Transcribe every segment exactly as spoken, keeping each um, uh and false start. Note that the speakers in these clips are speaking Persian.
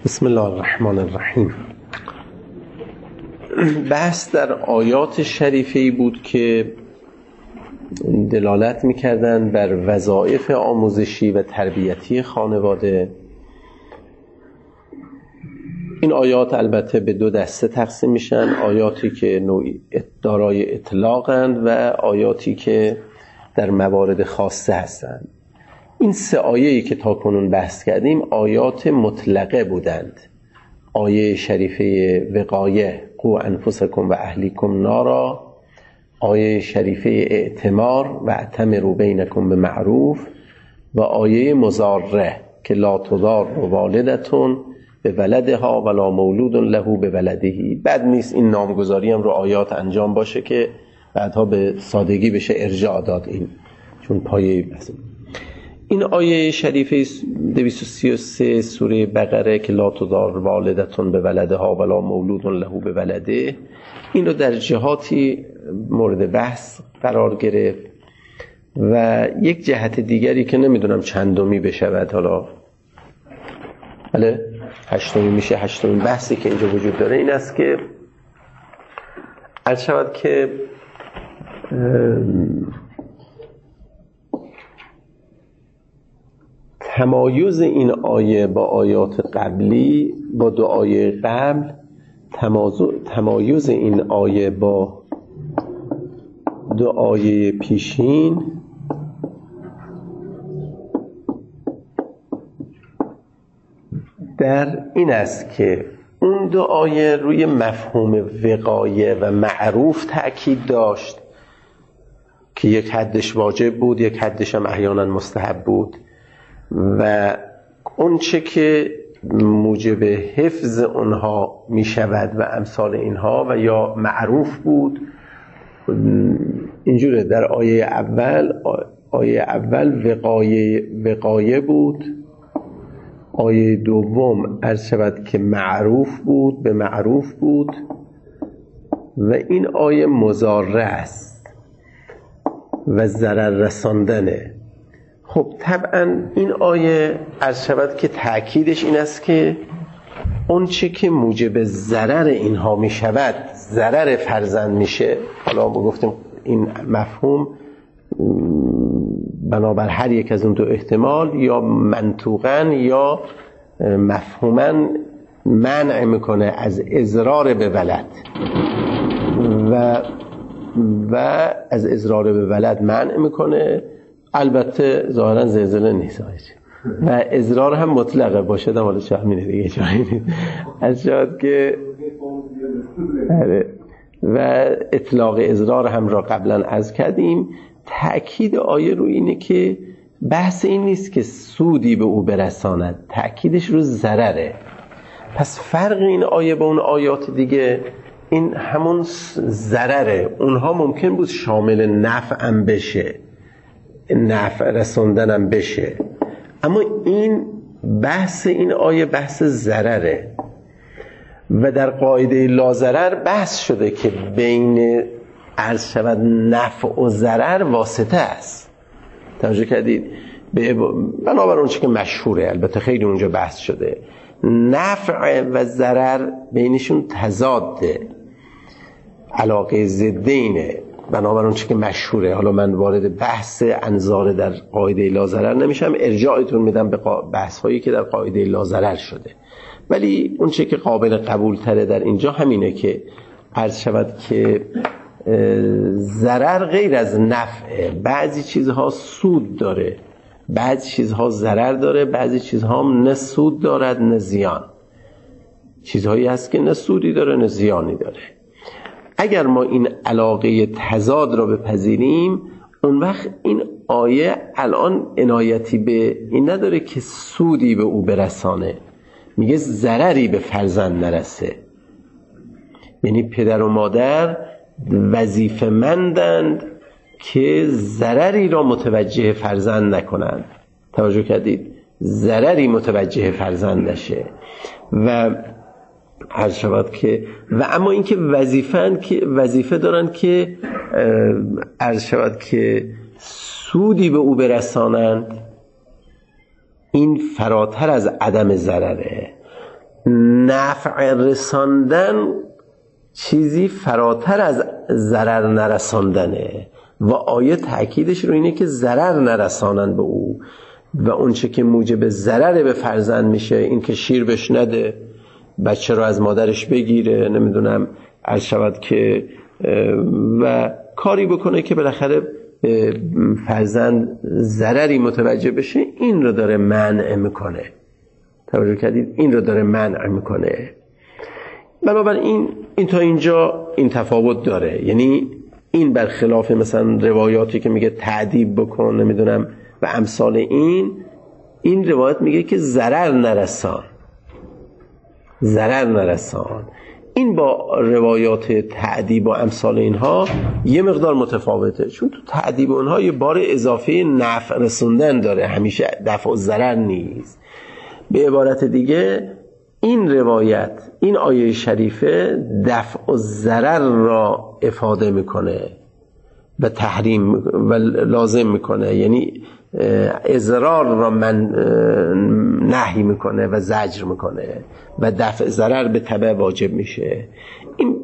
بسم الله الرحمن الرحیم. بحث در آیات شریفه‌ای بود که دلالت می‌کردند بر وظایف آموزشی و تربیتی خانواده. این آیات البته به دو دسته تقسیم میشن: آیاتی که نوعی دارای اطلاقند و آیاتی که در موارد خاصه هستند. این سه آیه‌ای که تا کنون بحث کردیم آیات مطلقه بودند. آیه شریفه وقایه قو انفسکم و اهلیکم نارا، آیه شریفه اعتمار و اعتمروا بینکم به معروف، و آیه مضاره که لا تضار والدتون به ولدها ولا مولود له به ولده. بد نیست این نامگذاری هم رو آیات انجام باشه که بعدها به سادگی بشه ارجاع داد، این چون پایه بحث. این آیه شریفه دویست و سی و سه سوره بقره که لا تضار والدتون به ولدها ولا مولود له به ولده، این رو در جهاتی مورد بحث قرار گرفت. و یک جهت دیگری که نمیدونم چندمی بشود، حالا بله هشتمی میشه، هشتمین بحثی که اینجا وجود داره این است که عرض شود که تمایز این آیه با آیات قبلی، با دو آیه قبل، تمایز این آیه با دو آیه پیشین در این است که اون دو آیه روی مفهوم وقایه و معروف تأکید داشت که یک حدش واجب بود، یک حدش هم احیانا مستحب بود، و اون چه که موجب حفظ اونها می شود و امثال اینها و یا معروف بود. اینجوره در آیه اول آیه اول وقایه وقایه بود، آیه دوم عرض شود که معروف بود، به معروف بود، و این آیه مضاره است و ضرر رساندنه. خب طبعا این آیه عرض شود که تأکیدش این است که اون چه که موجب ضرر اینها می شود، ضرر فرزند میشه. حالا ما گفتیم این مفهوم بنابر هر یک از اون دو احتمال یا منطوقاً یا مفهوماً منع میکنه از اضرار به ولد و و از اضرار به ولد منع میکنه. البته ظاهراً زلزله نیست و اضرار هم مطلقه باشه، دم حالا چه همینه دیگه جایی نیست از شاید که و اطلاق اضرار هم را قبلا عرض کردیم. تأکید آیه رو اینه که بحث این نیست که سودی به او برساند، تأکیدش رو ضرره. پس فرق این آیه با اون آیات دیگه این همون ضرره. اونها ممکن بود شامل نفع هم بشه، نفع رسوندنم بشه، اما این بحث این آیه بحث ضرره. و در قاعده لا ضرر بحث شده که بین عرض شود نفع و ضرر واسطه است. توجه کردید؟ بنابر اون چی که مشهوره، البته خیلی اونجا بحث شده، نفع و ضرر بینشون تضاده، علاقه ضدینه، بنابر اون چی که مشهوره. حالا من وارد بحث انظار در قاعده لا ضرر نمیشم، ارجاعتون میدم به بحث هایی که در قاعده لا ضرر شده. ولی اون چی که قابل قبول تره در اینجا همینه که عرض شود که ضرر غیر از نفعه. بعضی چیزها سود داره، بعضی چیزها ضرر داره، بعضی چیزها هم نه سود دارد نه زیان. چیزهایی هست که نه سودی داره نه زیانی داره. اگر ما این علاقه تضاد را بپذیریم، اون وقت این آیه الان عنایتی به این نداره که سودی به او برسانه، میگه ضرری به فرزند نرسه. یعنی پدر و مادر وظیفه مندند که ضرری را متوجه فرزند نکنند. توجه کردید؟ ضرری متوجه فرزند نشه. و عرض شود که و اما اینکه وظیفه‌اند که وظیفه دارن که عرض شود که سودی به او برسانند، این فراتر از عدم ضرره. نفع رساندن چیزی فراتر از ضرر نرساندنه و آیه تأکیدش رو اینه که ضرر نرسانن به او و اون چه که موجب ضرر به فرزند میشه، این که شیر بهش نده، بچه رو از مادرش بگیره، نمیدونم عرض شود که و کاری بکنه که بالاخره فرزند ضرری متوجه بشه، این رو داره منع میکنه. توجه کردید؟ این رو داره منع میکنه. بنابراین این تا اینجا این تفاوت داره، یعنی این برخلاف مثلا روایاتی که میگه تعذیب بکن نمیدونم و امثال این، این روایت میگه که ضرر نرسان، ضرر نرسان. این با روایات تعذیب و امثال اینها یه مقدار متفاوته، چون تو تعذیب اونها یه بار اضافه نفع رسوندن داره، همیشه دفع و ضرر نیست. به عبارت دیگه این روایت، این آیه شریفه دفع و ضرر را افاده میکنه و تحریم و لازم میکنه، یعنی اضرار را من نهی میکنه و زجر میکنه و دفع ضرر به تبع واجب میشه. این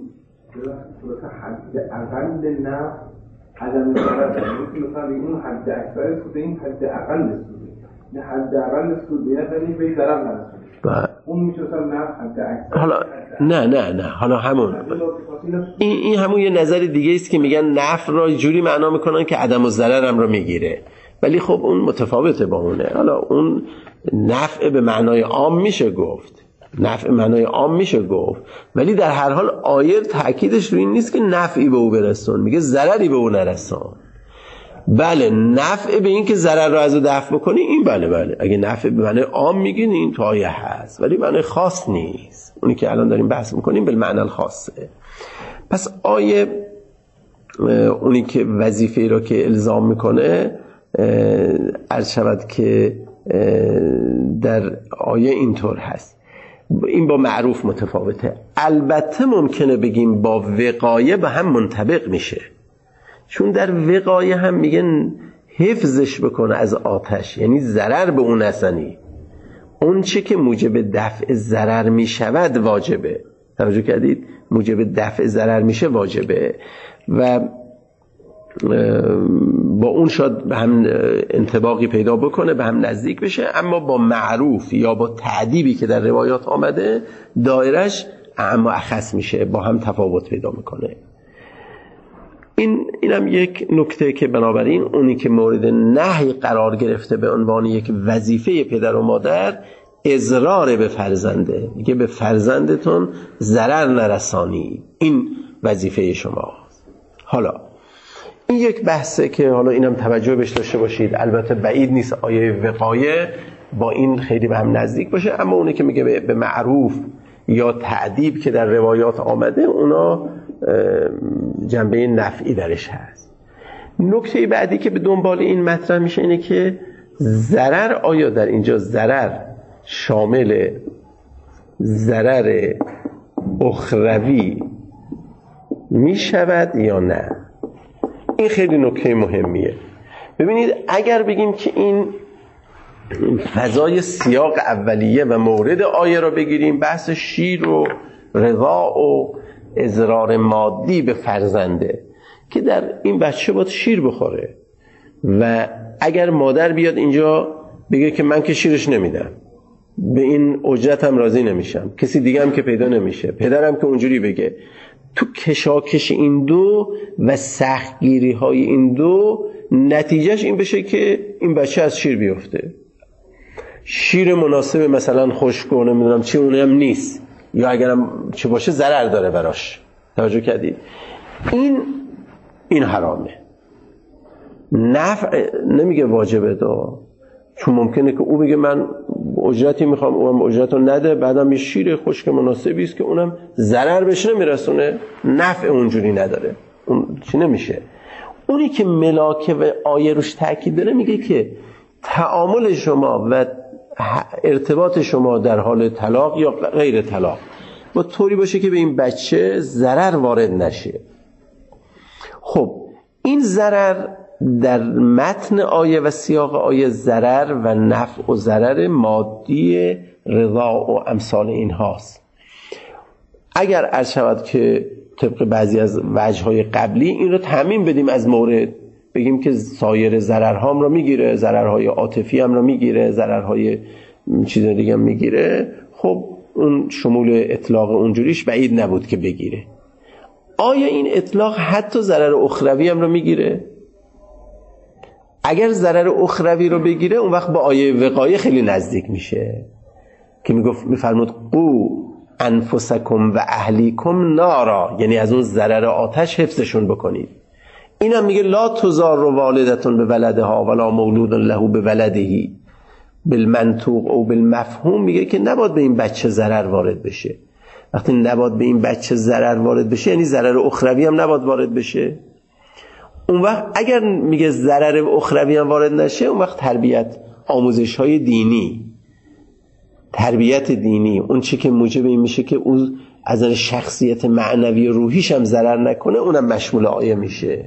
حد اقل نه عدم ضرر، مثلا این حد اکثر سود، این حد اقل سود، نه حد اقل سود یعنی به ضرر نرسونه. اون میشه مثلا نه حد اکثر. حالا نه نه نه حالا همون این این همون یه نظر دیگه است که میگن نفع را جوری معنا میکنن که عدم الضرر هم رو میگیره، ولی خب اون متفاوته با اونه. حالا اون نفع به معنای عام میشه گفت، نفع به معنای عام میشه گفت، ولی در هر حال آیه تأکیدش روی این نیست که نفعی به او برسون، میگه ضرری به او نرسون. بله نفع به این که ضرر رو از او دفع بکنی، این بله بله اگه نفع به معنای عام میگین این تو آیه هست، ولی معنای خاص نیست. اونی که الان داریم بحث میکنیم به معنی خاصه. پس آیه اونی که وظیفه را که الزام میکنه عرض شود که در آیه اینطور هست. این با معروف متفاوته. البته ممکنه بگیم با وقایه به هم منطبق میشه، چون در وقایه هم میگن حفظش بکنه از آتش، یعنی ضرر به اون نزنی. اون چه که موجب دفع ضرر میشود واجبه. توجه کردید؟ موجب دفع ضرر میشه واجبه و با اون شاید به هم انطباقی پیدا بکنه، به هم نزدیک بشه، اما با معروف یا با تعذیبی که در روایات آمده دایرش اعم و اخص میشه، با هم تفاوت پیدا میکنه. این اینم یک نکته که بنابراین اونی که مورد نهی قرار گرفته به عنوان یک وظیفه پدر و مادر اضرار به فرزنده، میگه به فرزندتون ضرر نرسانی، این وظیفه شماست. حالا این یک بحثه که حالا اینم توجه بهش داشته باشید. البته بعید نیست آیه وقایه با این خیلی به هم نزدیک باشه، اما اونی که میگه به معروف یا تعذیب که در روایات آمده اونا جنبه نفعی درش هست. نکته بعدی که به دنبال این مطرح میشه اینه که ضرر، آیا در اینجا ضرر شامل ضرر اخروی میشود یا نه؟ این خیلی نکته مهمیه. ببینید اگر بگیم که این فضای سیاق اولیه و مورد آیه را بگیریم، بحث شیر و رضا و اضرار مادی به فرزنده که در این بچه باید شیر بخوره و اگر مادر بیاد اینجا بگه که من که شیرش نمیدم، به این اجرتم راضی نمیشم، کسی دیگه هم که پیدا نمیشه، پدرم که اونجوری بگه، تو کشاکش این دو و سختگیری های این دو نتیجهش این بشه که این بچه از شیر بیفته. شیر مناسب مثلا خشک و نمیدونم چی اونه هم نیست، یا اگرم چه باشه ضرر داره براش. توجه کردید؟ این این حرامه. نفع نمیگه واجبه دا، چون ممکنه که او بگه من اجرتی میخوام، اونم اجرت رو نده، بعدم یه شیر خشک مناسبی است که اونم ضرر بهش نمیرسونه، نفع اونجوری نداره، اون چی نمیشه. اونی که ملاکه و آیه روش تاکید داره میگه که تعامل شما و ارتباط شما در حال طلاق یا غیر طلاق با طوری باشه که به این بچه ضرر وارد نشه. خب این ضرر در متن آیه و سیاق آیه ضرر و نفع و ضرر مادی رضا و امثال این هاست. اگر عرض شود که طبق بعضی از وجه‌های قبلی این رو تعمیم بدیم از مورد، بگیم که سایر ضررها هم رو میگیره، ضررهای عاطفی هم رو میگیره، ضررهای چیز دیگه هم میگیره، خب اون شمول اطلاق اونجوریش بعید نبود که بگیره. آیا این اطلاق حتی ضرر اخروی هم رو میگیره؟ اگر ضرر اخروی رو بگیره اون وقت با آیه وقایه خیلی نزدیک میشه که میگفت میفرمود قو انفسکم و اهلیکم نارا، یعنی از اون ضرر آتش حفظشون بکنید. اینم میگه لا تضار والدتون به ولدها ولا مولود له به ولده بالمنطوق او بالمفهوم، میگه که نباید به این بچه ضرر وارد بشه. وقتی نباید به این بچه ضرر وارد بشه یعنی ضرر اخروی هم نباید وارد بشه. اون وقت اگر میگه ضرر اخروی هم وارد نشه، اون وقت تربیت، آموزش های دینی، تربیت دینی، اون چی که موجب این میشه که اون از نظر شخصیت معنوی و روحیش هم ضرر نکنه، اونم مشمول آیه میشه.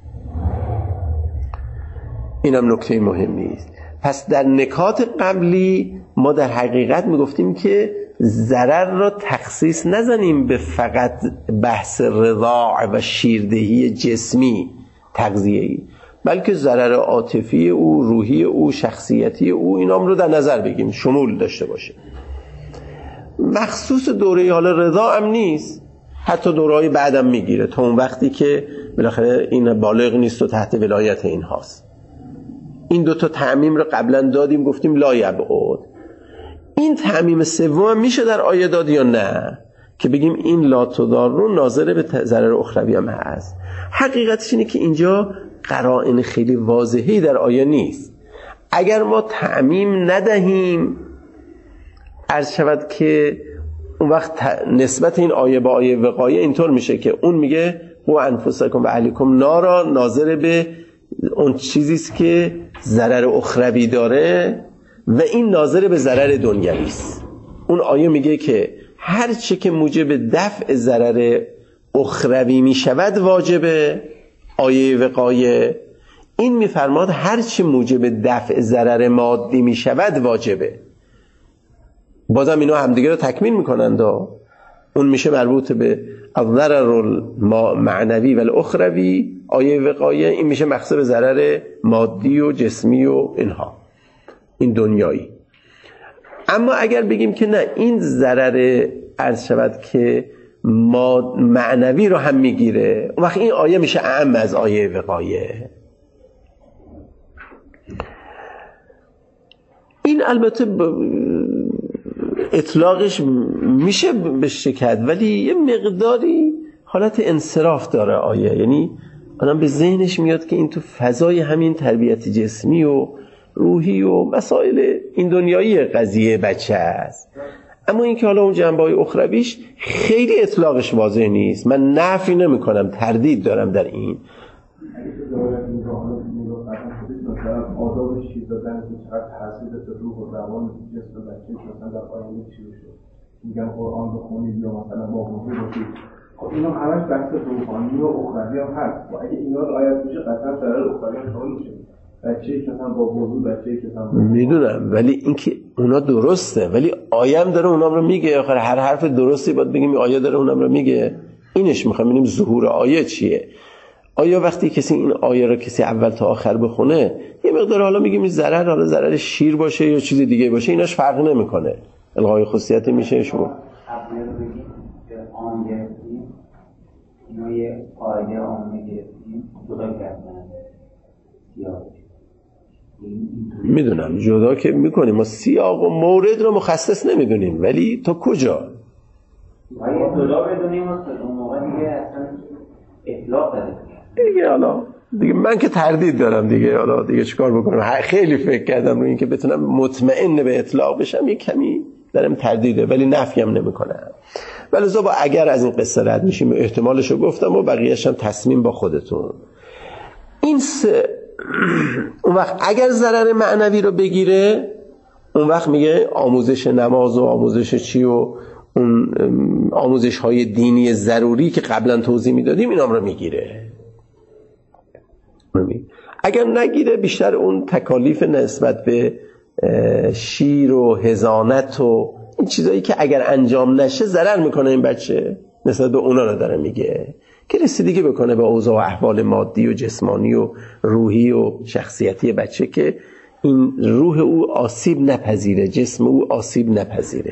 اینم نکته مهمی است. پس در نکات قبلی ما در حقیقت میگفتیم که ضرر را تخصیص نزنیم به فقط بحث رضاع و شیردهی جسمی تغذیه‌ای، بلکه ضرر عاطفی او، روحی او، شخصیتی او، اینام رو در نظر بگیم، شمول داشته باشه. مخصوص دوره حال رضا هم نیست، حتی دوره‌های بعدم میگیره تا اون وقتی که بالاخره این بالغ نیست و تحت ولایت این هاست. این دوتا تعمیم رو قبلا دادیم، گفتیم لا یبعد. این تعمیم سوم میشه در آیه داد یا نه که بگیم این لا تضارون ناظر به ضرر اخروی هم هست؟ حقیقتش اینه که اینجا قرائن خیلی واضحی در آیه نیست. اگر ما تعمیم ندهیم، عرض شود که اون وقت نسبت این آیه با آیه وقایه اینطور میشه که اون میگه قو انفسکم و اهلیکم نارا، ناظر به اون چیزیست که ضرر اخروی داره و این ناظر به ضرر دنیوی است. اون آیه میگه که هر چی که موجب دفع ضرر اخروی میشود واجبه. آیه وقایه این میفرماد هر چی موجب دفع ضرر مادی میشود واجبه. بازم اینا همدیگه رو تکمیل میکنند. اون میشه مربوط به الضرر المعنوی و الاخروی، آیه وقایه این میشه مخصوص به ضرر مادی و جسمی و اینها، این دنیایی. اما اگر بگیم که نه، این ضرر عرض شود که ما معنوی رو هم میگیره، اون وقت این آیه میشه اعم از آیه وقایه. این البته اطلاقش میشه بشه کرد، ولی یه مقداری حالت انصراف داره آیه. یعنی آدم به ذهنش میاد که این تو فضای همین تربیت جسمی و روحی و مسائل این دنیایی قضیه بچه است. اما این که حالا اون جنبه‌های اخرویش خیلی اطلاقش واضح نیست. من نفی نمی کنم، تردید دارم در این. آداب شیر دادن که چقدر تاثیر داره روح و روان جسم بچه مثلا در آینده چی بشه، میگن قرآن بخونید یا مثلا با وضو باشید. خب اینا همش بحث روحانی و اخروی هم هست و اگه اینا رعایت بشه قطعا ضرر اخروی هم حل میشه. بچه‌ای که مثلا با وضو، بچه‌ای که مثلا میدونم، ولی اینکه اونا درسته، ولی آیه هم داره اونام رو میگه. آخر هر حرف درستی باید بگیم آیه داره اونام رو میگه. اینش میخوام ببینیم ظهور آیه چیه. آیا وقتی کسی این آیه رو کسی اول تا آخر بخونه، یه مقدار حالا میگیم این ضرر، حالا ضرر شیر باشه یا چیز دیگه باشه، ایناش فرق نمیکنه، الغای خصوصیت میشه. شما قبل بگیم که آن گرفتیم، اینا یه قاعده عامه گرفتیم، جدا کردن سیاق. میدونم جدا که میکنیم، ما سیاق و مورد رو مخصص نمیدونیم، ولی تو کجا؟ اگه جدا بدونیم اون موقع دیگه اصلا اطلاق داره دیگه. حالا دیگه من که تردید دارم دیگه، حالا دیگه چیکار بکنم؟ خیلی فکر کردم روی این که بتونم مطمئن به اطلاق بشم، یک کمی دارم تردیده، ولی نفی هم نمی‌کنم. ولی زبا اگر از این قصه رد میشیم احتمالشو گفتم و بقیه‌اش هم تصمیم با خودتون. این سه اون وقت اگر ضرر معنوی رو بگیره، اون وقت میگه آموزش نماز و آموزش چی و اون آموزش های دینی ضروری که قبلا توضیح میدادیم اینام رو میگیره. اگر نگیره، بیشتر اون تکالیف نسبت به شیر و حضانت و این چیزایی که اگر انجام نشه ضرر میکنه این بچه، نسبت به اونا رو داره میگه که رسیدگی بکنه به اوضاع و احوال مادی و جسمانی و روحی و شخصیتی بچه که این روح او آسیب نپذیره، جسم او آسیب نپذیره.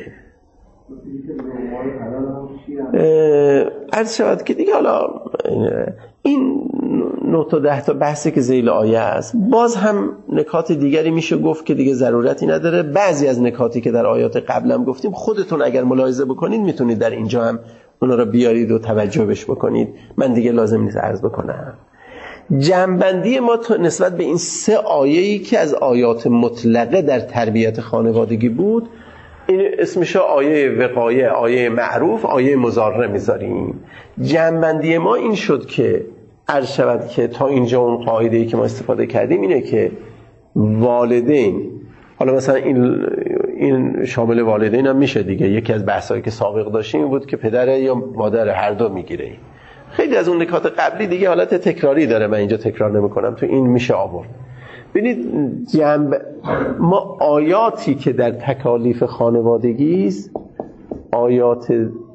عرض شود که دیگه حالا این نه تا ده تا بحثی که ذیل آیه است، باز هم نکات دیگری میشه گفت که دیگه ضرورتی نداره. بعضی از نکاتی که در آیات قبلم گفتیم خودتون اگر ملاحظه بکنید میتونید در اینجا هم اونا رو بیارید و توجه بش بکنید، من دیگه لازم نیست عرض بکنم. جمع‌بندی ما نسبت به این سه آیه‌ای که از آیات مطلقه در تربیت خانوادگی بود، این اسمش آیه وقایه، آیه معروف، آیه مضاره میذاریم. جمع‌بندی ما این شد که عرض شود که تا اینجا اون قاعده‌ای که ما استفاده کردیم اینه که والدین، حالا مثلا این این شامل والدین هم میشه دیگه، یکی از بحثایی که سابق داشتیم این بود که پدر یا مادر هر دو میگیره. خیلی از اون نکات قبلی دیگه حالت تکراری داره، من اینجا تکرار نمی‌کنم، تو این میشه آورد. ببینید جنب ما آیاتی که در تکالیف خانوادگی است، آیات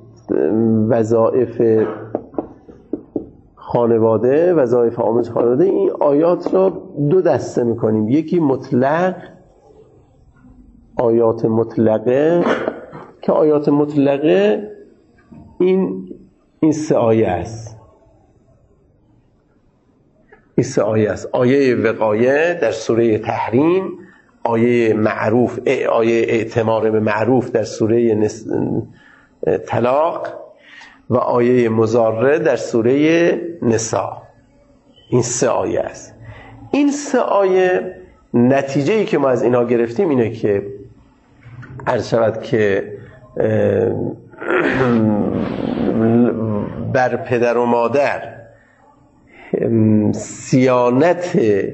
وظایف خانواده، وظایف عامه خانواده، این آیات را دو دسته می‌کنیم. یکی مطلق، آیات مطلقه که آیات مطلقه این این سه آیه است. این سه آیه است. آیه وقایه در سوره تحریم، آیه معروف، آیه اعتمار به معروف در سوره نس... طلاق و آیه مضاره در سوره نساء. این سه آیه است. این سه آیه نتیجه‌ای که ما از اینا گرفتیم اینه که عرض شود که بر پدر و مادر صیانت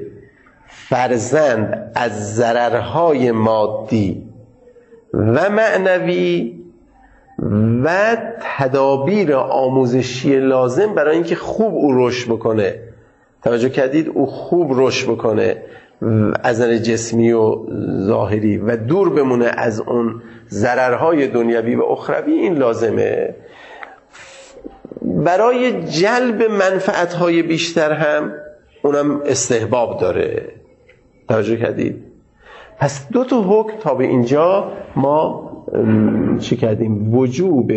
فرزند از ضررهای مادی و معنوی و تدابیر آموزشی لازم برای اینکه خوب او رشد بکنه، توجه کردید، او خوب رشد بکنه از نظر جسمی و ظاهری و دور بمونه از اون ضررهای دنیوی و اخروی، این لازمه. برای جلب منفعتهای بیشتر هم اونم استحباب داره، توجه کردید. پس دو تا حکم تا به اینجا ما چی کردیم؟ وجوب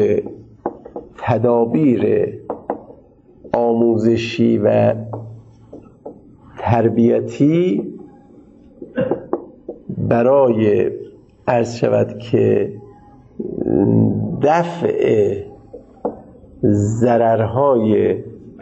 تدابیر آموزشی و تربیتی برای عرض شود که دفع ضررهای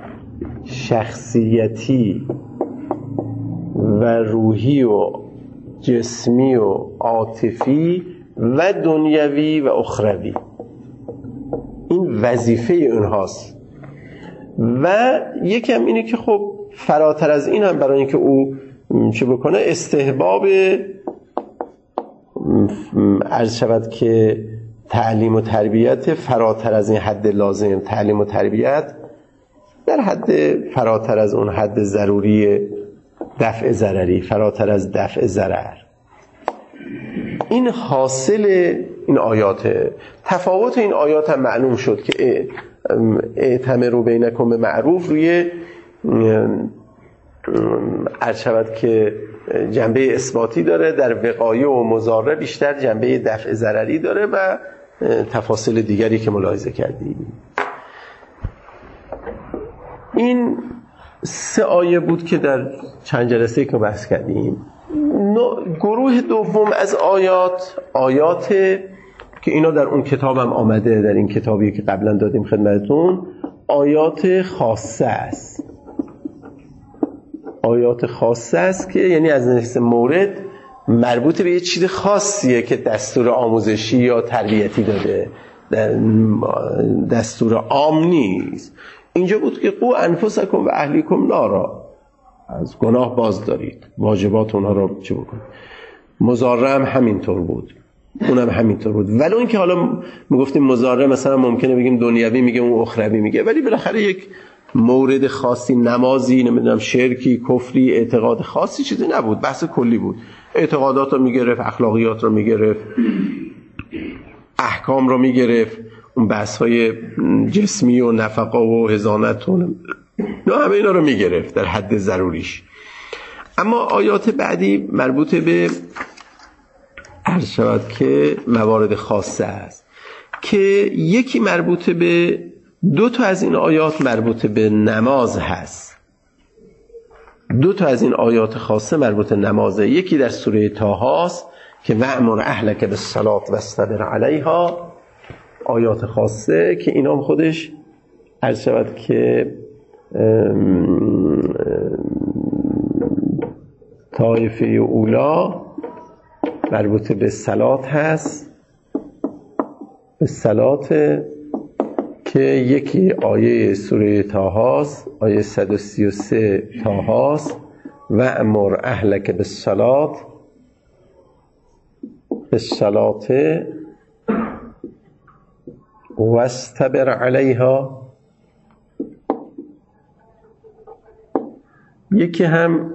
شخصیتی و روحی و جسمی و عاطفی و دنیوی و اخروی، این وظیفه اونهاست. و یکم اینه که خب فراتر از این هم برای اینکه او چه بکنه، استحباب عرض شود که تعلیم و تربیت فراتر از این حد لازم، تعلیم و تربیت در حد فراتر از اون حد ضروری دفع ضرری، فراتر از دفع ضرر. این حاصل این آیات. تفاوت این آیات هم معلوم شد که اعتمروا بینکم به معروف روی عرض شود که جنبه اثباتی داره، در وقایه و مضاره بیشتر جنبه دفع ضرری داره و تفاصیل دیگری که ملاحظه کردیم. این سه آیه بود که در چند جلسه که بحث کردیم. گروه دوم از آیات، آیات که اینا در اون کتابم آمده، در این کتابی که قبلا دادیم خدمتتون، آیات خاصه است. آیات خاصه است که یعنی از نفس مورد مربوط به یه چیز خاصیه که دستور آموزشی یا تربیتی داده، دستور عام نیست. اینجا بود که قو انفسکم و اهلیکم نارا، از گناه باز دارید، واجبات اونها رو چی بکنید. مضاره هم همینطور بود، اونم همینطور بود. ولی اون که حالا میگفتیم مضاره مثلا ممکنه بگیم دنیوی میگه، اون اخروی میگه، ولی بالاخره یک مورد خاصی، نمازی، نمیدونم شرکی، کفری، اعتقاد خاصی چیزی نبود، بحث کلی بود. اعتقادات رو میگرفت، اخلاقیات رو میگرفت، احکام رو میگرفت، اون بحث های جسمی و نفقه و حضانت و نه همه اینا رو میگرفت در حد ضروریش. اما آیات بعدی مربوط به عرض شود که موارد خاصه است که یکی مربوط به دو تا از این آیات مربوط به نماز هست. دو تا از این آیات خاصه مربوط به نمازه. یکی در سوره طه است که وأمر اهلک بالصلاة واصطبر علیها، آیات خاصه که اینا هم خودش عرض شود که طایفه اولا مربوط به صلات هست، به صلات که یکی آیه سوره طه هست، آیه صد و سی و سه طه هست، وأمر اهلک بالصلاة بالصلاة واصطبر علیها. یکی هم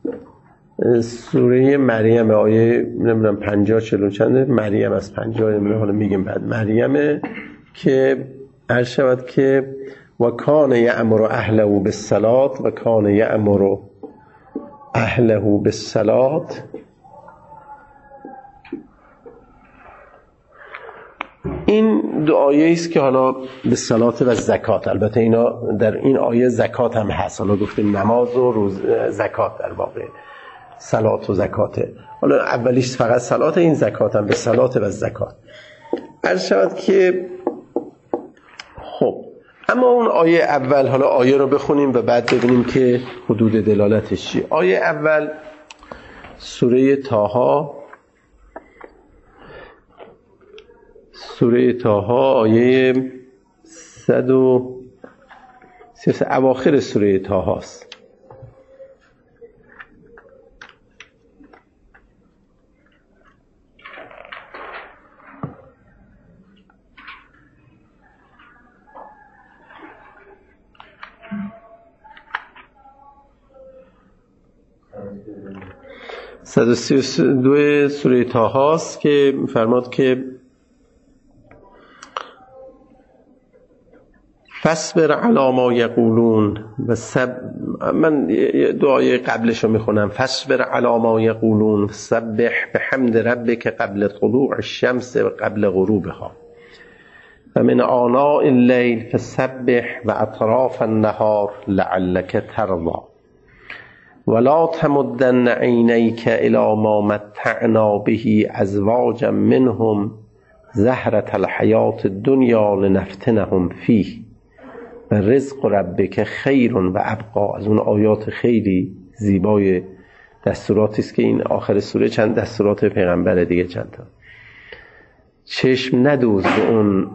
سوره مریم آیه نمیدونم پنجاه چلو چنده، مریم از پنجاه نمیدونم حالا میگیم بعد، مریمه که عرض شود که و کان یأمر اهله بالصلاة و کان یأمر اهله بالصلاة. این دو آیه است که حالا به صلات و زکات، البته اینا در این آیه زکات هم هست، حالا گفتیم نماز و روز زکات، در واقع صلات و زکاته. حالا اولیش فقط صلات، این زکات هم به صلات و زکات. عرض شود که خب اما اون آیه اول، حالا آیه رو بخونیم و بعد ببینیم که حدود دلالتش چیه. آیه اول سوره طه، سوره طه آیه صد و سی و سه، اواخر سوره طه است. صد و سی و دو سوره طه است که فرماد که فاصبر علی ما یقولون و سب، من دعای قبلش رو میخونم، فاصبر علی ما یقولون سبح بحمد ربک قبل طلوع الشمس و قبل غروبها و من آناء اللیل فسبح و اطراف النهار لعلک ترضی ولا تمدن عینیک الی ما متعنا به ازواجا منهم زهرة الحیاة الدنیا لنفتنهم فیه و رزق ربک خیر و ابقا. از اون آیات خیلی زیبای دستوراتی است که این آخر سوره چند دستورات پیغمبر دیگه چند تا. چشم ندوز به اون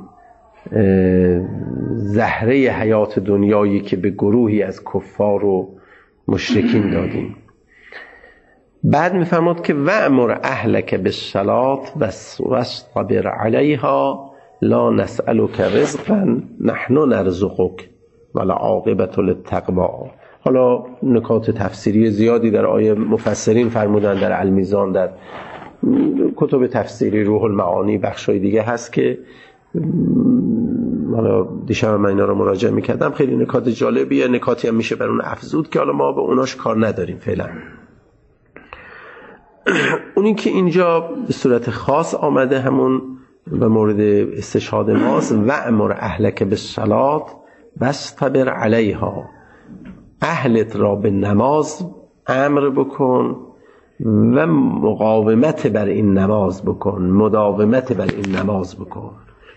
زهره حیات دنیایی که به گروهی از کفار و مشرکین دادیم. بعد میفرماد که وأمر اهلک بالصلاة واصطبر علیها لا نسألک رزقا نحن نرزقک والعاقبة للتقوی. حالا نکات تفسیری زیادی در آیه مفسرین فرمودن، در المیزان، در کتب تفسیری، روح المعانی، بخشای دیگه هست که حالا دیشب من اینا رو مراجعه میکردم، خیلی نکات جالبیه، نکاتی هم میشه بر اون افزود که حالا ما به اوناش کار نداریم فعلا. اونی که اینجا به صورت خاص آمده همون به مورد استشهاد ماست، وأمر اهلک بالصلاة واصطبر علیها، اهلت را به نماز امر بکن و مقاومت بر این نماز بکن، مداومت بر این نماز بکن.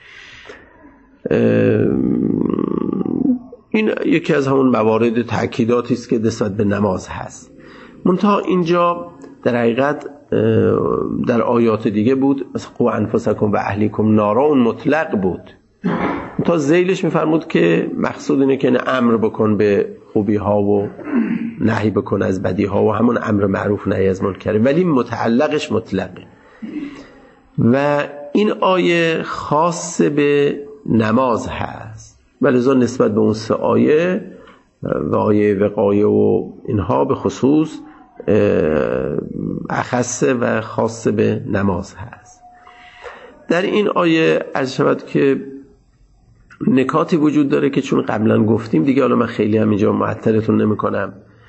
این یکی از همون موارد تأکیداتی است که نسبت به نماز هست. منتها اینجا در حقیقت در آیات دیگه بود، مثلا قو انفسکم و اهلیکم نارا، اون مطلق بود. تا ذیلش میفرمود که مقصود اینه که امر بکن به خوبی ها و نهی بکن از بدی ها و همون امر معروف نهی از منکر، ولی متعلقش مطلقه. و این آیه خاص به نماز هست، ولذا نسبت به اون سه آیه و آیه وقایه و اینها به خصوص اخص و خاص به نماز هست. در این آیه عرض شود که نکاتی وجود داره که چون قبلا گفتیم دیگه، حالا من خیلی هم اینجا معطلتون نمی کنم،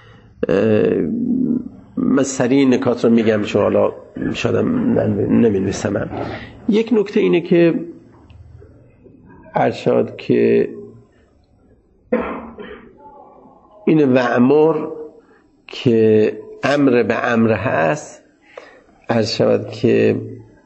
من سریع نکات رو میگم چون حالا شاید نمی نویسم. یک نکته اینه که عرض شود که این وأمر که امر به امر هست، عرض شود که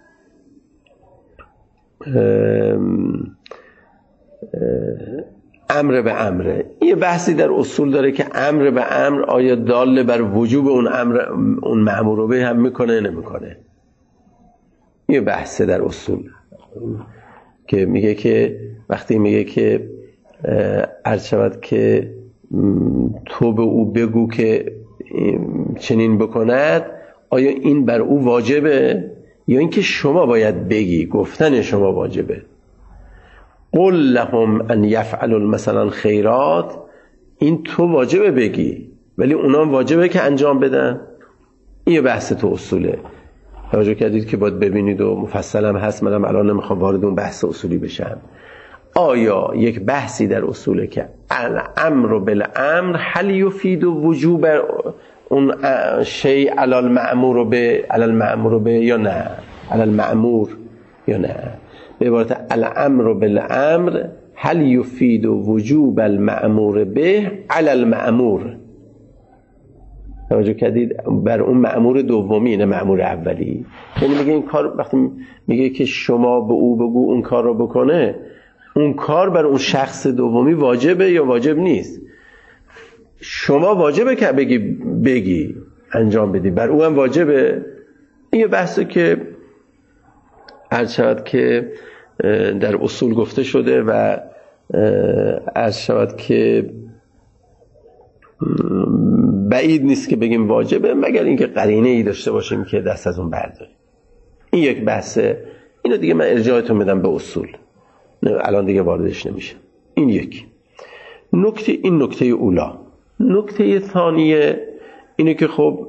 امر به امره. یه بحثی در اصول داره که امر به امر آیا دال بر وجوب اون امر اون مأمور به هم میکنه نمیکنه. یه بحث در اصول که میگه که وقتی میگه که عرض شود که تو به او بگو که چنین بکند، آیا این بر او واجبه یا اینکه شما باید بگی، گفتن شما واجبه؟ قل لهم ان یفعلوا مثلا خیرات، این تو واجبه بگی ولی اونا واجبه که انجام بدن. این بحث تو اصوله، توجه کردید که باید ببینید و مفصل هم هست. منم الان نمیخوام وارد اون بحث اصولی بشم. آیا یک بحثی در اصوله که الامر بالامر هل یفید وجوب اون شیء علی المأمور به علی المأمور به یا نه، علی المأمور یا نه. به عبارت الامر بالامر هل یفید وجوب المأمور به علی المأمور. توجه کردید؟ بر اون مأمور دومی نه مأمور اولی. یعنی میگه این کار، وقتی میگه که شما به او بگو اون کار رو بکنه، اون کار بر اون شخص دومی واجبه یا واجب نیست؟ شما واجبه که بگی بگی انجام بدی، بر او هم واجبه. این بحثه که عرض شود که در اصول گفته شده و عرض شود که بعید نیست که بگیم واجبه، مگر اینکه قرینه ای داشته باشیم که دست از اون برداریم. این یک بحثه. اینو دیگه من ارجاعتون میدم به اصول، الان دیگه واردش نمیشه. این یک نکته. این نکته اولا. نکته ثانیه اینه که خب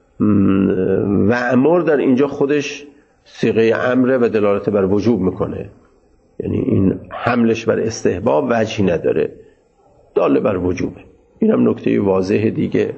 وأمر در اینجا خودش صیغه امره و دلالت بر وجوب میکنه، یعنی این حملش بر استحباب وجهی نداره، دال بر وجوبه. این هم نکته واضح دیگه.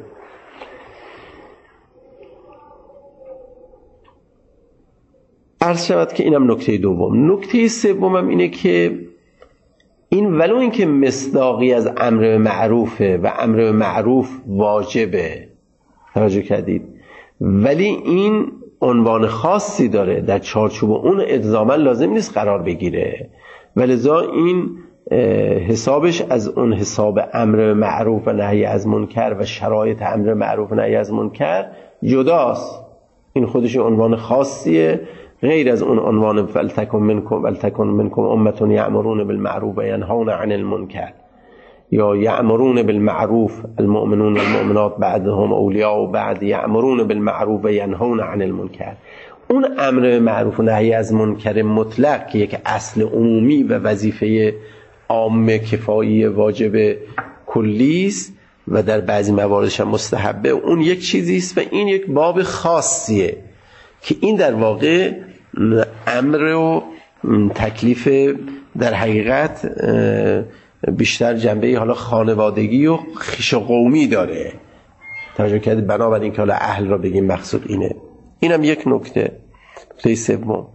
عرض شود که اینم نکته دوم. نکته سومم اینه که این ولو اینکه مصداقی از امر معروفه و امر معروف واجبه، توجه کردید، ولی این عنوان خاصی داره در چارچوب اون الزاما لازم نیست قرار بگیره، ولذا این حسابش از اون حساب امر معروف و نهی از منکر و شرایط امر معروف و نهی از منکر جداست. این خودش عنوان خاصیه غیر از اون عنوان ولتکن منکم ولتکن منکم امة یأمرون بالمعروف و ینهون عن المنکر، یا یأمرون بالمعروف المؤمنون والمؤمنات بعضهم اولیاء بعض یأمرون بالمعروف و ینهون عن المنکر. اون امر معروف و نهی از منکر مطلق که یک اصل عمومی و وظیفه عام کفایی واجب کلی است و در بعضی مواردش هم مستحبه، اون یک چیزی است و این یک باب خاصیه که این در واقع امر و تکلیف در حقیقت بیشتر جنبه حالا خانوادگی و خویش قومی داره. توجه کردید؟ بنابراین که حالا اهل را بگیم مقصود اینه. اینم یک نکته. نکته سوم.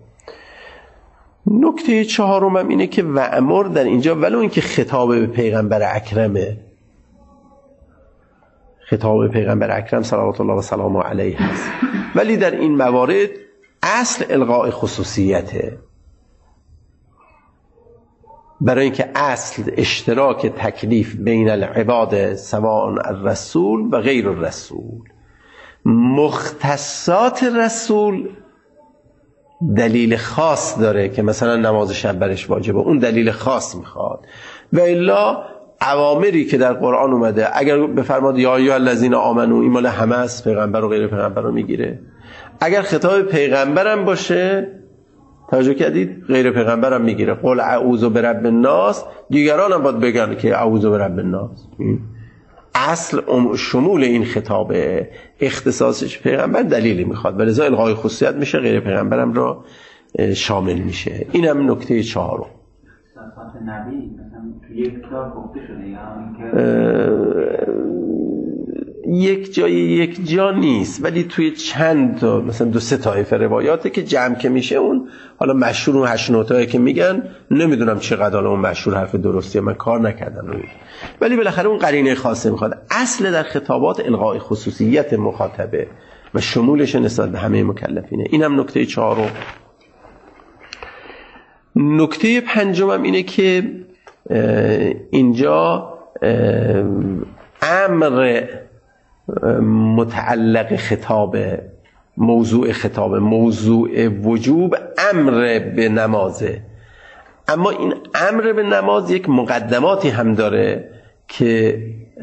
نکته چهارم اینه که وأمر در اینجا ولو اینکه خطاب به پیغمبر اکرمه، خطاب به پیغمبر اکرم صلوات الله و سلامه علیه هست، ولی در این موارد اصل الغاء خصوصیته، برای اینکه اصل اشتراک تکلیف بین العباد سواء الرسول و غیر الرسول. مختصات رسول دلیل خاص داره که مثلا نماز شب برش واجبه، اون دلیل خاص میخواد، و الا اوامری که در قرآن اومده اگر بفرماد یا ایها الذین آمنو، این مال همه است، پیغمبر و غیر پیغمبر رو میگیره. اگر خطاب پیغمبرم باشه، توجه کردید، غیر پیغمبرم میگیره. قل اعوذ برب الناس، دیگران هم باید بگن که اعوذ برب الناس. اصل شمول این خطاب اختصاصش پیغمبر دلیلی میخواد و لذا الغای خصوصیت میشه، غیر پیغمبرم را شامل میشه. اینم نکته چهارم. صفات نبی مثلا تو یک کتاب گفته شده یا اینکه یک جای یک جا نیست، ولی توی چند تا مثلا دو سه طایفه روایاته که جمع که میشه اون حالا مشهور اون هشت نوتایی که میگن نمیدونم چقدر حالا اون مشهور حرف درستیه، من کار نکردم روی، ولی بالاخره اون قرینه خاصه میخواد. اصل در خطابات الغای خصوصیت مخاطبه و شمولش نسبت به همه مکلفینه. اینم نکته چهارم. نکته پنجمم اینه که اینجا امر متعلق خطاب، موضوع خطاب، موضوع وجوب امر به نمازه، اما این امر به نماز یک مقدماتی هم داره که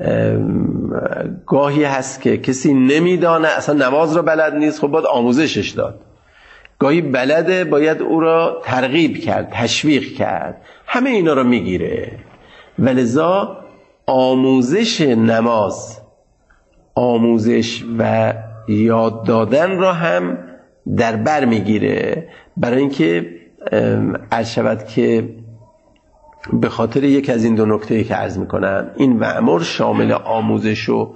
گاهی هست که کسی نمیدانه اصلا نماز رو بلد نیست، خب باید آموزشش داد. گاهی بلده باید او را ترغیب کرد، تشویق کرد، همه اینا رو میگیره. ولذا آموزش نماز، آموزش و یاد دادن را هم در بر میگیره، برای اینکه عرض شود که به خاطر یک از این دو نکته‌ای که عرض میکنم، این وأمر شامل آموزش و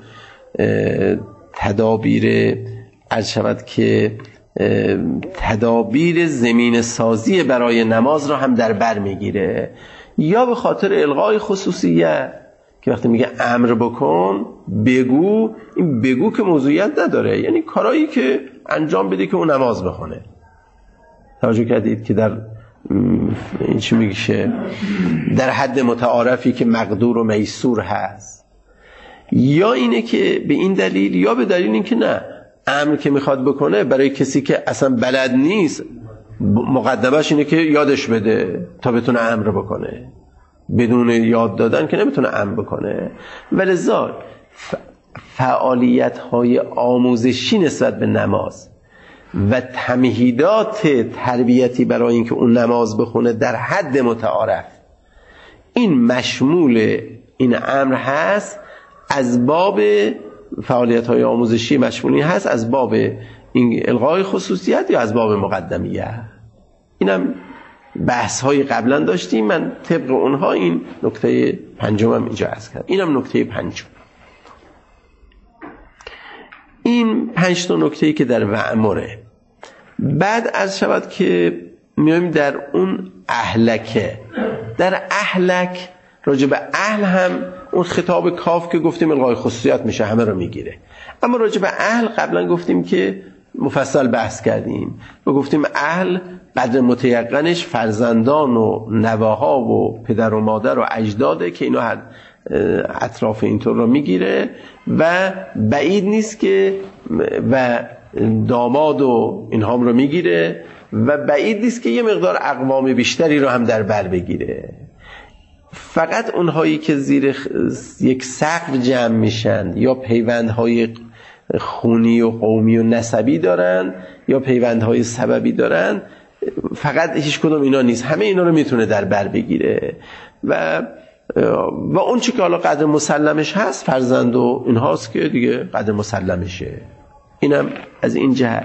تدابیر عرض شود که تدابیر زمین سازی برای نماز را هم در بر میگیره، یا به خاطر الغای خصوصیت که وقتی میگه امر بکن بگو، این بگو که موضوعیت نداره، یعنی کارایی که انجام بده که اون نماز بخونه. توجه کردید که در این چی میگه در حد متعارفی که مقدور و میسور هست، یا اینه که به این دلیل یا به دلیل این که نه امر که میخواد بکنه برای کسی که اصلا بلد نیست مقدمش اینه که یادش بده تا بتونه امر بکنه، بدون یاد دادن که نمیتونه امر بکنه. ولذا فعالیت های آموزشی نسبت به نماز و تمهیدات تربیتی برای اینکه اون نماز بخونه در حد متعارف، این مشمول این امر هست، از باب فعالیت های آموزشی مشمولی هست، از باب این الغای خصوصیت یا از باب مقدمیه. اینم بحث های قبلا داشتیم، من طبق اونها این نکته پنجمم اینجا عرض کردم. اینم نکته پنجم. این پنج تا نکته‌ای که در وأمره. بعد عرض شود که میایم در اون اهلکه. در اهلک راجع به اهل هم اون خطاب کاف که گفتیم الغای خصوصیت میشه، همه رو میگیره. اما راجع به اهل قبلا گفتیم که مفصل بحث کردیم و گفتیم اهل قدر متیقنش فرزندان و نواها و پدر و مادر و اجداده که اینا اطراف اینطور رو میگیره و بعید نیست که و داماد و اینها رو میگیره و بعید نیست که یه مقدار اقوام بیشتری رو هم در بر بگیره. فقط اونهایی که زیر یک سقف جمع میشن یا پیوندهای خونی و قومی و نسبی دارن یا پیوندهای سببی دارن، فقط هیچ کدوم اینا نیست، همه اینا رو میتونه در بر بگیره و و اون چی که حالا قدر مسلمش هست فرزند و اینهاست که دیگه قدر مسلمشه. اینم از این جهت.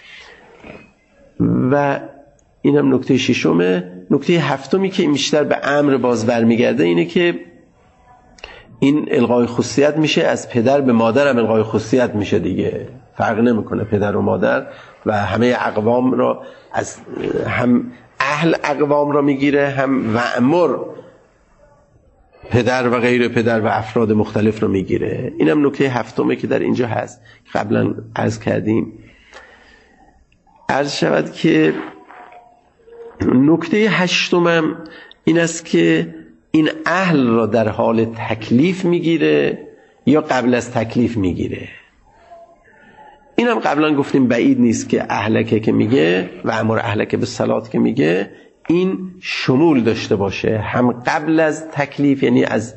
و اینم نکته ششمه. نکته هفتمی که بیشتر به امر باز برمیگرده اینه که این الغای خصوصیت میشه، از پدر به مادر هم الغای خصوصیت میشه دیگه، فرق نمیکنه پدر و مادر و همه اقوام را، از هم اهل اقوام را میگیره، هم وأمر پدر و غیر پدر و افراد مختلف رو میگیره. اینم نکته هفتمه که در اینجا هست، قبلا عرض کردیم. عرض شود که نکته هشتمم این است که این اهل را در حال تکلیف میگیره یا قبل از تکلیف میگیره. اینم قبلا گفتیم بعید نیست که اهلکه که میگه و امر اهلکه به صلات که میگه این شمول داشته باشه، هم قبل از تکلیف، یعنی از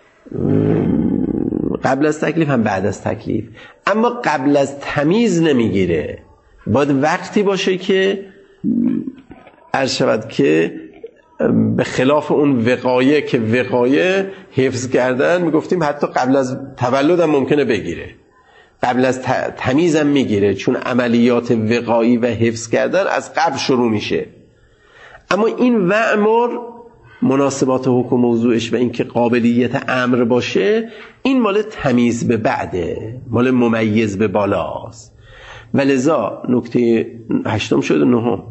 قبل از تکلیف هم بعد از تکلیف. اما قبل از تمیز نمیگیره، باید وقتی باشه که عرض شود که به خلاف اون وقایه که وقایه حفظ کردن میگفتیم حتی قبل از تولد هم ممکنه بگیره، قبل از تمیز هم میگیره، چون عملیات وقایی و حفظ کردن از قبل شروع میشه. اما این وأمر مناسبات حکم موضوعش و این که قابلیت امر باشه، این مال تمیز به بعده، مال ممیز به بالاست. ولذا نکته هشتم شد نهم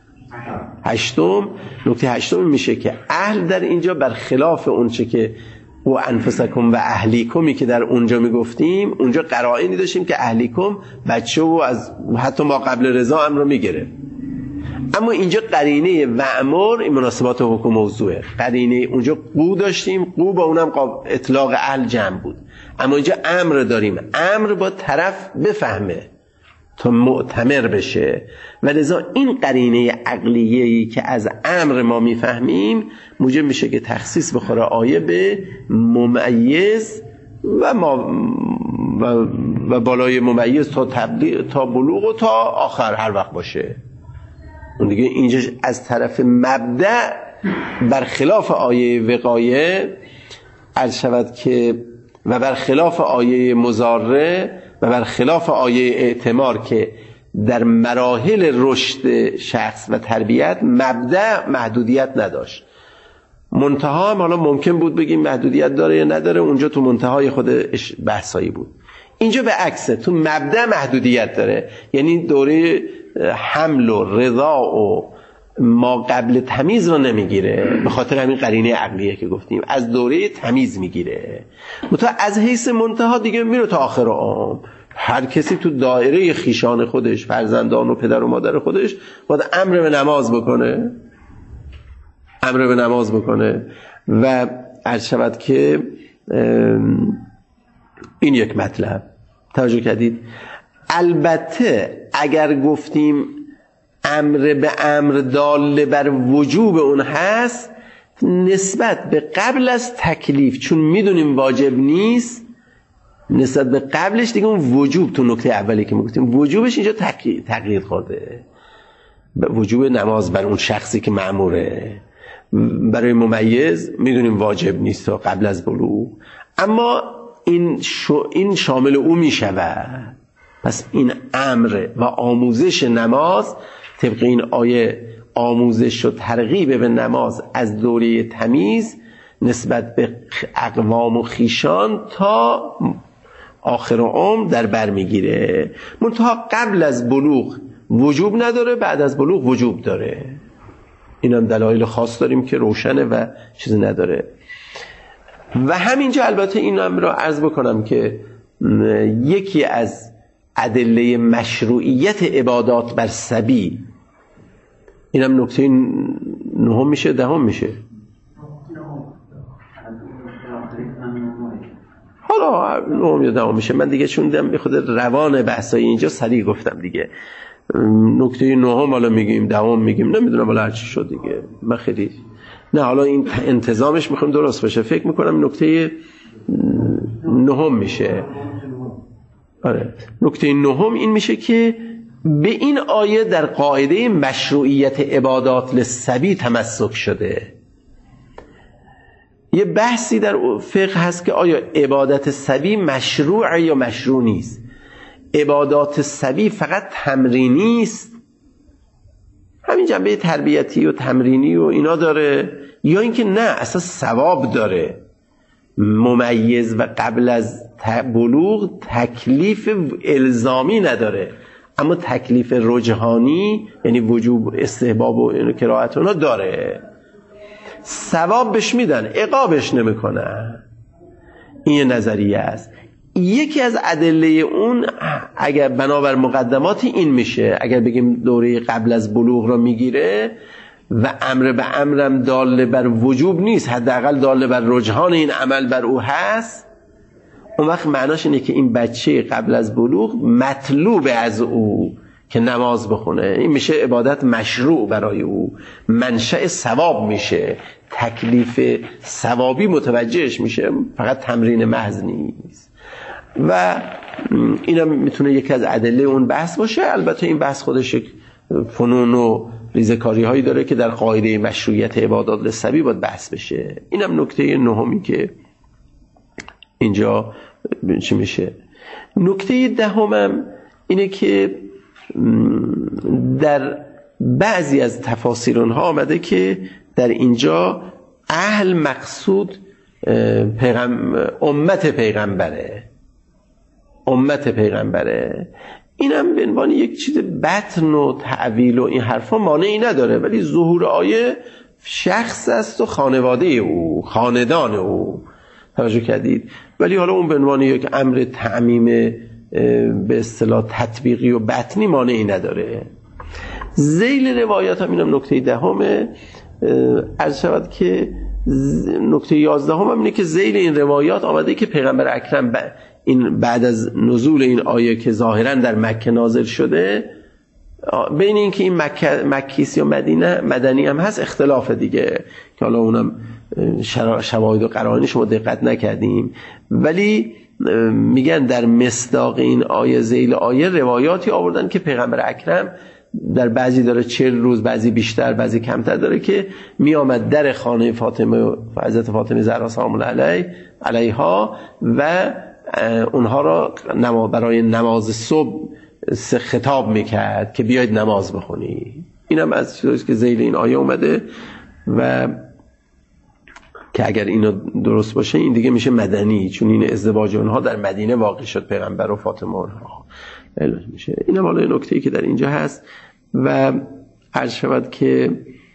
هشتم نکته هشتم میشه که اهل در اینجا برخلاف اون چه که و انفسکم و اهلیکمی که در اونجا میگفتیم، اونجا قرائنی داشتیم که اهلیکم بچه و از حتی ما قبل رضا امر رو میگیره. اما اینجا قرینه وأمر این مناسبات حکم موضوعه. قرینه اونجا قو داشتیم، قو با اونم اطلاق اهل جمع بود. اما اینجا امر داریم، امر با طرف بفهمه تا معتمر بشه. ولذا این قرینه عقلیه‌ای که از امر ما میفهمیم موجب میشه که تخصیص بخوره آیه به ممیز و ما و, و بالای ممیز تا تبلیغ تا بلوغ و تا آخر هر وقت باشه. اون دیگه اینجا از طرف مبدأ برخلاف آیه وقایه عرض شود که و برخلاف آیه مضاره و برخلاف آیه اعتمار که در مراحل رشد شخص و تربیت مبدأ محدودیت نداشت. منتها هم حالا ممکن بود بگیم محدودیت داره یا نداره، اونجا تو منتهای خود بحثایی بود. اینجا به عکسه، تو مبدأ محدودیت داره، یعنی دوره حمل و رضا و ما قبل تمیز رو نمیگیره، به خاطر همین قرینه عقلیه که گفتیم از دوره تمیز میگیره. متأ از حیث منتها دیگه میره تا آخر عمر. هر کسی تو دایره خیشان خودش، فرزندان و پدر و مادر خودش باید امر به نماز بکنه، امر به نماز بکنه و عرض شود که این یک مطلب. توجه کردید؟ البته اگر گفتیم امر به امر دال بر وجوب اون هست، نسبت به قبل از تکلیف چون میدونیم واجب نیست، نسبت به قبلش دیگه اون وجوب تو نکته اولی که میگفتیم وجوبش اینجا تغییر خورده. وجوب نماز بر اون شخصی که مأموره، برای ممیز میدونیم واجب نیست تا قبل از بلوغ، اما این شو این شامل او میشود. پس این امر و آموزش نماز طبق این آیه آموزش و ترغیب به نماز از دوره تمیز نسبت به اقوام و خیشان تا آخر عمر در بر میگیره. منتها قبل از بلوغ وجوب نداره، بعد از بلوغ وجوب داره. این هم دلایل خاص داریم که روشنه و چیزی نداره. و همینجا البته این هم را عرض بکنم که یکی از ادله مشروعیت عبادات بر صبی، این هم نکته نهم میشه دهم میشه حالا نهم یا دهم میشه، من دیگه چون دیدم خود روان بحثای اینجا سریع گفتم دیگه. نکته نهم حالا میگیم دهم میگیم نمیدونم حالا هر چی شد دیگه، من خیلی نه حالا این انتظامش میخوام درست بشه. فکر میکنم نکته نهم میشه. آره نکته نهم این میشه که به این آیه در قاعده مشروعیت عبادات للصبی تمسک شده. یه بحثی در فقه هست که آیا عبادت صبی مشروع یا مشروع نیست. عبادات صبی فقط تمرینی است، همین جنبه تربیتی و تمرینی و اینا داره، یا اینکه نه اصلا ثواب داره. ممیز و قبل از بلوغ تکلیف الزامی نداره، اما تکلیف رجحانی یعنی وجوب استحباب و کراهت اونا داره. ثواب بهش میدن، عقابش نمیکنن. این یه نظریه است. یکی از ادله اون اگر بنابر مقدماتی این میشه، اگر بگیم دوره قبل از بلوغ رو میگیره و امر به امرم دال بر وجوب نیست، حداقل دال بر رجحان این عمل بر او هست، اون وقت معناش اینه که این بچه قبل از بلوغ مطلوب از او که نماز بخونه، این میشه عبادت مشروع برای او، منشأ ثواب میشه، تکلیف ثوابی متوجهش میشه، فقط تمرین محض نیست. و اینم میتونه یکی از ادله اون بحث باشه. البته این بحث خودش فنون و ریزکاری هایی داره که در قاعده مشروعیت عبادات للسبی باید بحث بشه. اینم نکته نهمی که اینجا چی میشه. نکته دهمم اینه که در بعضی از تفاسیر اونها آمده که در اینجا اهل مقصود پیغمبر امت پیغمبره امت پیغمبره اینم به عنوان یک چیز بطن و تعویل و این حرفا مانعی نداره، ولی ظهور آیه شخص است و خانواده او، خاندان او، توجه کردید؟ ولی حالا اون به عنوان یک امر تعمیم به اصطلاح تطبیقی و بطنی مانعی نداره. ذیل روایات هم اینم نکته دهمه. عرض شود که نکته یازدهم هم اینه که ذیل این روایات آمده که پیغمبر اکرم این بعد از نزول این آیه که ظاهرا در مکه نازل شده، بین این که این مکه مکیس یا مدینه مدنی هم هست اختلاف دیگه که حالا اونم شواهد و قرائنش شما دقت نکردیم، ولی میگن در مصداق این آیه ذیل آیه روایاتی آوردن که پیغمبر اکرم در بعضی داره چهل روز، بعضی بیشتر، بعضی کمتر داره که می آمد در خانه فاطمه حضرت فاطمه زهرا سلام الله علیه علیها و اونها را برای نماز صبح خطاب میکرد که بیاید نماز بخونی. اینم از چیزایی که ذیل این آیه اومده و که اگر اینو درست باشه این دیگه میشه مدنی، چون این ازدواج اونها در مدینه واقع شد، پیغمبر و فاطمه اونها میشه. اینم حالا نکته‌ای که در اینجا هست و عرض شود که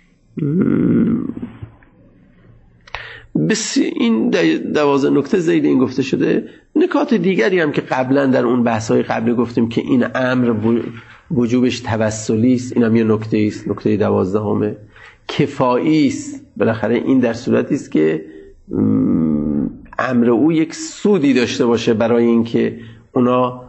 بس این دوازده نکته ذیل این گفته شده. نکات دیگری هم که قبلا در اون بحث‌های قبل گفتیم که این امر وجوبش توسلی است، اینم یه نکته است، نکته دوازدهمه. کفایی است، بالاخره این در صورتی است که امر او یک سودی داشته باشه برای اینکه اونا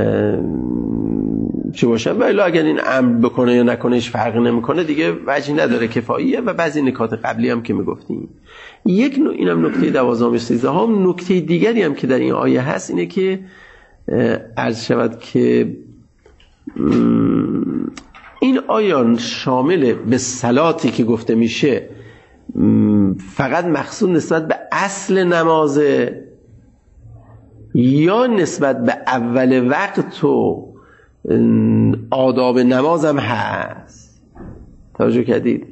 چی باشه، ولی اگر این امر بکنه یا نکنهش فرق نمیکنه دیگه وجهی نداره، کفاییه. و بعضی نکات قبلی هم که میگفتیم. یک نوع اینم نکته دوازدهم و سیزدهم. نکته دیگری هم که در این آیه هست اینه که عرض شود که این آیه شامل به صلاتی که گفته میشه فقط مخصوص نسبت به اصل نمازه یا نسبت به اول وقت و آداب نماز هم هست. توجه کردید؟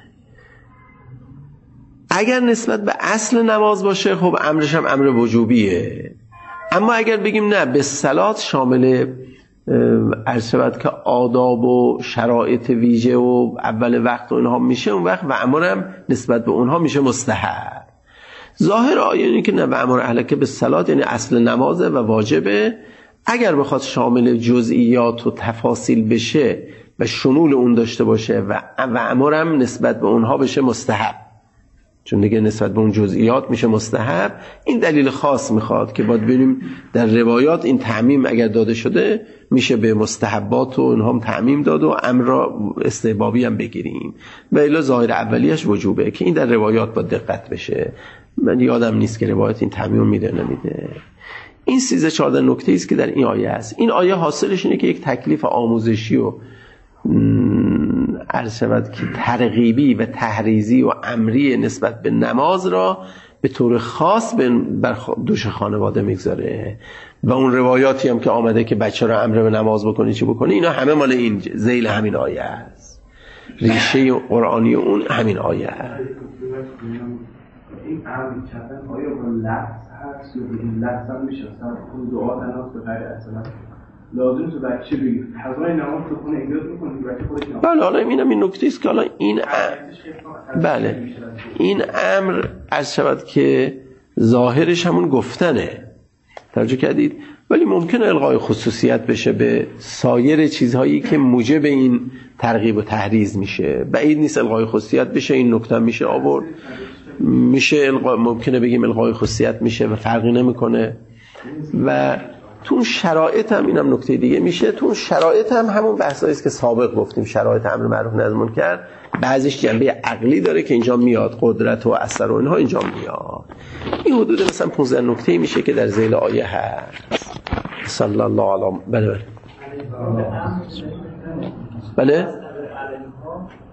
اگر نسبت به اصل نماز باشه خب امرش هم امر وجوبیه، اما اگر بگیم نه به صلات شامل عرض شود که آداب و شرایط ویژه و اول وقت و اینها میشه، اون وقت و امرم نسبت به اونها میشه مستحب. ظاهر آیه اینه که نه و امر اهلک به صلات یعنی اصل نمازه و واجبه. اگر بخواد شامل جزئیات و تفاصیل بشه و شمول اون داشته باشه و و امرم نسبت به اونها بشه مستحب، چون دیگه نسبت به اون جزئیات میشه مستحب. این دلیل خاص میخواد که باید ببینیم در روایات این تعمیم اگر داده شده میشه به مستحبات و اونها هم تعمیم داد و امر را استحبابی هم بگیریم، و الا ظاهر اولیش وجوبه که این در روایات باید دقت بشه. من یادم نیست که روایت این تعمیم میده نمیده. این سیزده چهارده نکته است که در این آیه است. این آیه حاصلش اینه که یک تکلیف آموزشی و عرض شود که ترغیبی و تحریزی و امری نسبت به نماز را به طور خاص بر دوش خانواده میگذاره و اون روایاتی هم که آمده که بچه را امر به نماز بکنی چی بکنی، اینا همه مال این ذیل همین آیه است. ریشه قرآنی اون همین آیه است. این امر کردن آیا با لفظ هست یا به این لفظ هم میشه؟ مثلا اون دعا تناس به غیر اصلا لازم تو بچه بگید حضای نماز تو خونه ایجاد میکنه که بچه خودش نماز. بله حالا اینم این نکته است که حالا این ام... بله این امر عرض شود که ظاهرش همون گفتنه، توجه کردید، ولی ممکنه الغای خصوصیت بشه به سایر چیزهایی که موجب این ترغیب و تحریض میشه. بعید نیست الغای خصوصیت بشه، این نکته میشه آورد، میشه الغا... ممکنه بگیم الغای خصوصیت میشه و فرقی نمیکنه. و تو اون شرایط هم اینم نکته دیگه میشه، تو اون شرایط هم همون بحثایی است که سابق گفتیم، شرایط امر معروف نهی از منکر بعضیش جنبه عقلی داره که اینجا میاد، قدرت و اثر و اینها اینجا میاد. این حدود مثلا پانزده نکته میشه که در ذیل آیه هست. صلی الله علیه. بله بله بله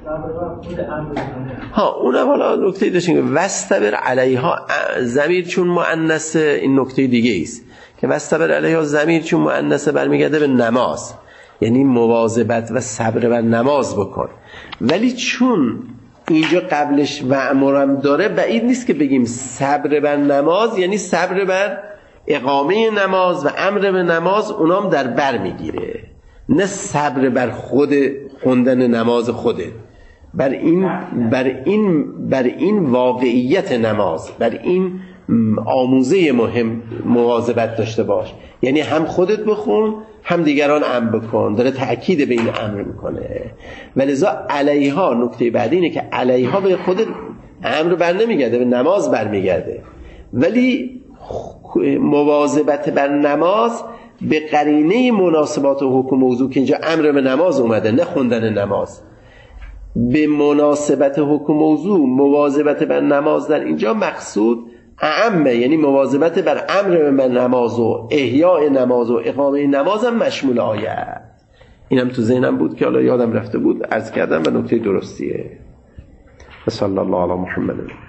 ها اونم حالا نکته داشتیم که واستبر علیها ضمیر چون مؤنث، این نکته دیگه است که واستبر علیها ضمیر چون مؤنث برمیگرده به نماز، یعنی مواظبت و صبر بر نماز بکن. ولی چون اینجا قبلش وأمرم داره، بعید نیست که بگیم صبر بر نماز یعنی صبر بر اقامه نماز و امر به نماز اونام در بر میگیره، نه صبر بر خود خوندن نماز خوده، بر این بر این بر این واقعیت نماز، بر این آموزه مهم مواظبت داشته باش، یعنی هم خودت بخون هم دیگران امر بکن، داره تأکید به این امر میکنه. ولذا علیها، نکته بعدی اینه که علیها به خود امر بر نمیگرده، به نماز برمیگرده، ولی مواظبت بر نماز به قرینه مناسبات و حکم موضوع که اینجا امر به نماز اومده، نه خوندن نماز، به مناسبت حکم موضوع مواظبت بر نماز در اینجا مقصود اعمه، یعنی مواظبت بر امر به نماز و احیاء نماز و اقامه نماز هم مشمول آیه. اینم تو ذهنم بود که حالا یادم رفته بود عرض کردم و نکته درستیه. صلی الله علی محمد.